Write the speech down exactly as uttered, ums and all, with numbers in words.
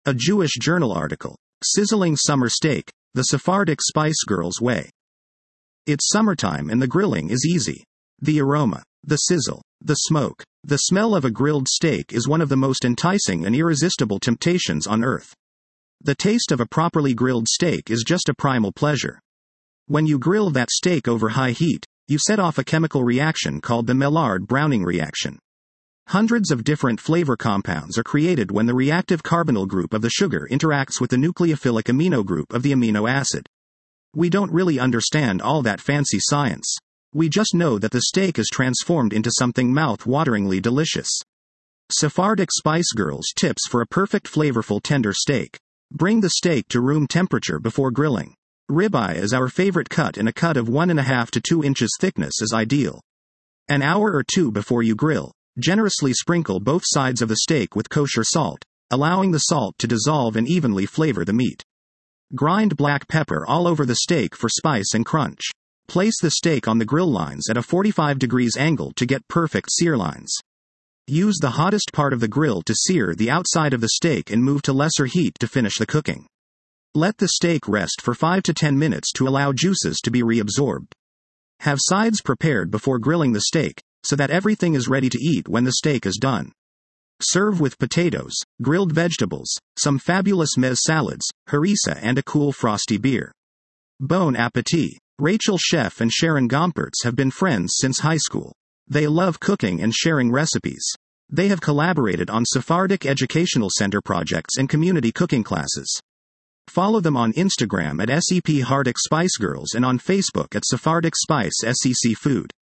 A Jewish journal article. Sizzling summer steak, the Sephardic Spice Girls way. It's summertime and the grilling is easy. The aroma, the sizzle, the smoke, the smell of a grilled steak is one of the most enticing and irresistible temptations on earth. The taste of a properly grilled steak is just a primal pleasure. When you grill that steak over high heat, you set off a chemical reaction called the Maillard-Browning reaction. Hundreds of different flavor compounds are created when the reactive carbonyl group of the sugar interacts with the nucleophilic amino group of the amino acid. We don't really understand all that fancy science. We just know that the steak is transformed into something mouth-wateringly delicious. Sephardic Spice Girls tips for a perfect flavorful tender steak. Bring the steak to room temperature before grilling. Ribeye is our favorite cut, and a cut of one and a half to two inches thickness is ideal. An hour or two before you grill, generously sprinkle both sides of the steak with kosher salt, allowing the salt to dissolve and evenly flavor the meat. Grind black pepper all over the steak for spice and crunch. Place the steak on the grill lines at a forty-five degrees angle to get perfect sear lines. Use the hottest part of the grill to sear the outside of the steak and move to lesser heat to finish the cooking. Let the steak rest for five to ten minutes to allow juices to be reabsorbed. Have sides prepared before grilling the steak, so that everything is ready to eat when the steak is done. Serve with potatoes, grilled vegetables, some fabulous mezze salads, harissa, and a cool frosty beer. Bon appetit. Rachel Sheff and Sharon Gompertz have been friends since high school. They love cooking and sharing recipes. They have collaborated on Sephardic Educational Center projects and community cooking classes. Follow them on Instagram at Sephardic Spice Girls and on Facebook at Sephardic Spice S E C Food.